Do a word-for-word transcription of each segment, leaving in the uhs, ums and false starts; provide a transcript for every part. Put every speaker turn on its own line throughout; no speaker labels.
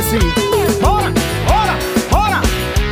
vai sim. Bora, bora, bora.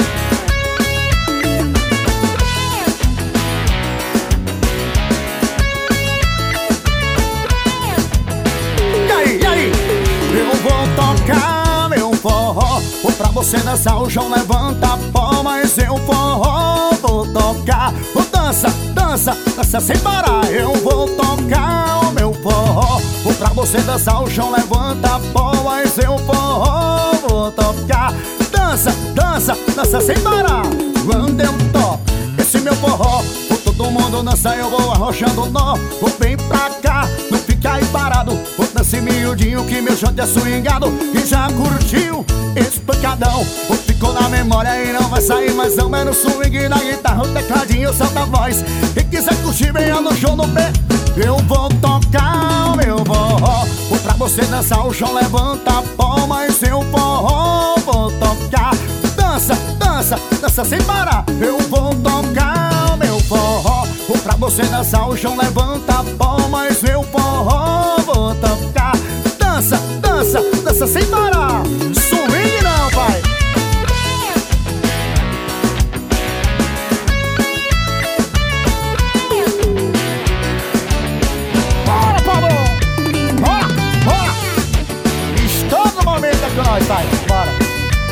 E aí, e aí? Eu vou tocar meu forró. Vou pra você dançar, o João levanta a palmas. Eu forró vou tocar. Vou dança, dança, dança sem parar. Eu vou tocar o meu forró. Vou pra você dançar, o João levanta a palmas. Eu forró vou tocar. Dança, dança, dança sem parar. Quando eu toco esse meu forró, vou todo mundo dançar, eu vou arrochando o nó. Vou bem pra cá, não fica aí parado. Vou dançar miudinho que meu shot é swingado. E já curtiu esse pancadão? Ou ficou na memória e não vai sair mais não. É no swing, na guitarra, o tecladinho, solta a voz. Quem quiser curtir, venha no show no pé. Eu vou tocar o meu forró. Vou pra você dançar, o chão levanta a palma. E seu forró vou tocar. Dança, dança, dança sem parar. Eu vou tocar o meu forró. Vou pra você dançar, o chão levanta a palma. E seu forró vou tocar. Dança, dança, dança sem parar. Swing não, pai. Bora, Pablo. Bora, bora. Estou no momento aqui com nós, pai. Bora.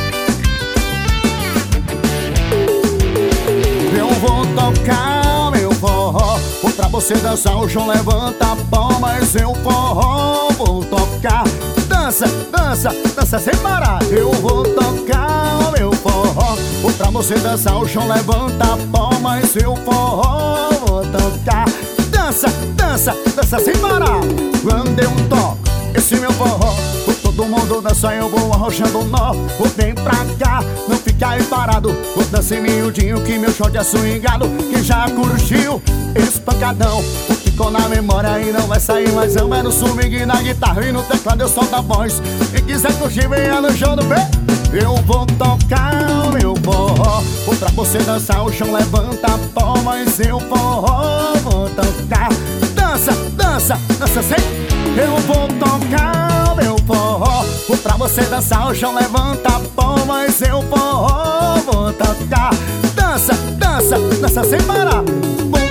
Eu vou tocar meu forró. Vou pra você dançar, o João levanta a palma. E seu forró vou tocar. Dança, dança, dança sem parar. Eu vou tocar o meu forró. Vou pra você dançar, o João levanta a palma. E seu forró vou tocar. Dança, dança, dança sem parar. Quando eu toco esse meu forró, todo mundo dança, eu vou arrochando o nó. Vou bem pra cá, não fica aí parado. Vou dançar miudinho que meu short é swingado. Quem já curtiu esse pancadão, ficou na memória e não vai sair mais não. É no swing, na guitarra e no teclado eu solto a voz. Quem quiser curtir, venha no show do pé. Eu vou tocar o meu forró. Vou pra você dançar, o chão levanta a palma. E seu forró vou tocar. Dança, dança, dança sem. Eu vou tocar o meu forró. Vou pra você dançar, o chão levanta a palma. E seu forró vou tocar. Dança, dança, dança sem parar.